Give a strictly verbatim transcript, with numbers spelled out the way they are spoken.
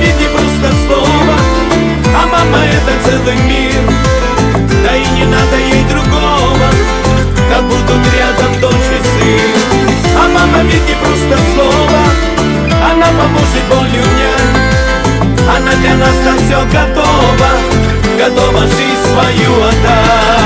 ведь не просто слово, а мама это целый мир. Да и не надо ей другого, как будут рядом дочь и сын. А мама ведь не просто слово, она поможет боль унять. Она для нас на все готова, готова жизнь свою отдать.